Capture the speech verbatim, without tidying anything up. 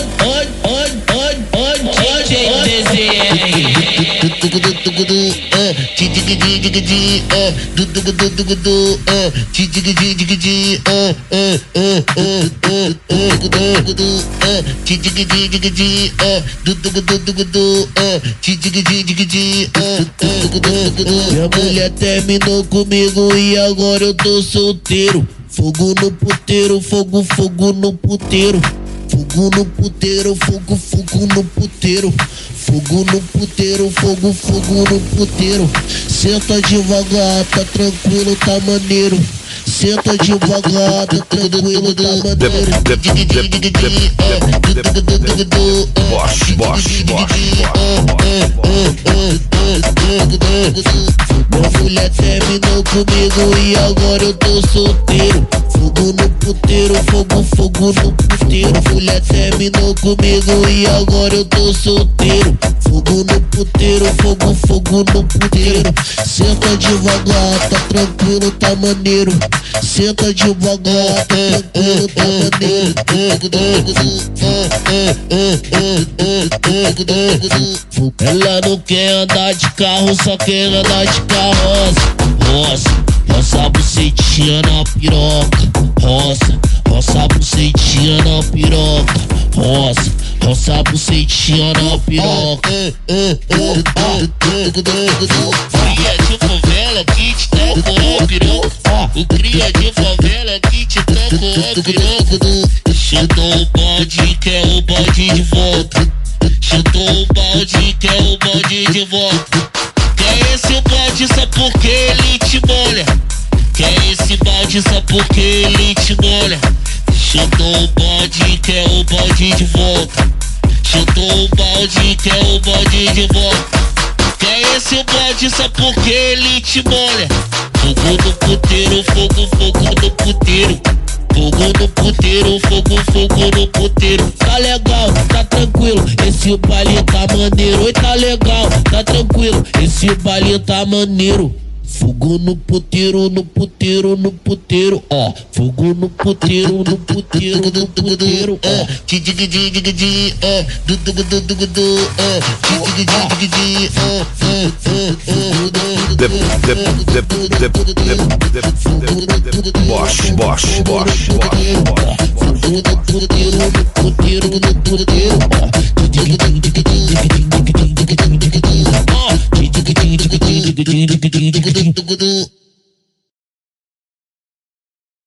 Minha mulher terminou comigo e agora eu tô solteiro. Fogo no puteiro, fogo, fogo no puteiro. Fogo no puteiro, fogo, fogo no puteiro. Fogo no puteiro, fogo, fogo no puteiro. Senta devagar, tá tranquilo, tá maneiro. Senta devagar, tá tranquilo, tá maneiro. Bosch, Bosch, Bosch. Minha mulher terminou comigo e agora eu tô solteiro. Fogo no puteiro, fogo, fogo no puteiro. Mulher terminou comigo e agora eu tô solteiro. Fogo no puteiro, fogo, fogo no puteiro. Senta devagar, tá tranquilo, tá maneiro. Senta devagar, tá tranquilo, tá maneiro. Ela não quer andar de carro, só quer andar de carroça. Roça, roça a bucetinha na piroca. Roça, roça a bucetinha na piroca. Roça, roça a bucetinha na piroca. Cria de favela que te taca a piroca. O cria de favela que te taca a piroca. Chutou o balde, quer o balde de volta. Chutou o balde, quer o balde de volta. Quer esse balde só porque ele te molha. Quer esse balde só porque ele te molha. Chutou o balde, quer o balde de volta. Chutou o balde, quer o balde de volta. Quer esse balde só porque ele te molha. Fogo no puteiro, fogo, fogo no puteiro. Fogo no puteiro, fogo, fogo no puteiro. Tá legal, tá tranquilo, esse baile tá maneiro. Oi, tá legal, tá tranquilo, esse baile tá maneiro. Fogo no puteiro, no puteiro, no puteiro, ó. Fogo no puteiro, no puteiro, no puteiro, ó. Tidigidi, ó. Dudugudugudu, ó. Tidigidi, ó. Bosch, Bosch, Bosch, Bosch. Fogo no puteiro, no puteiro, no puteiro, ó.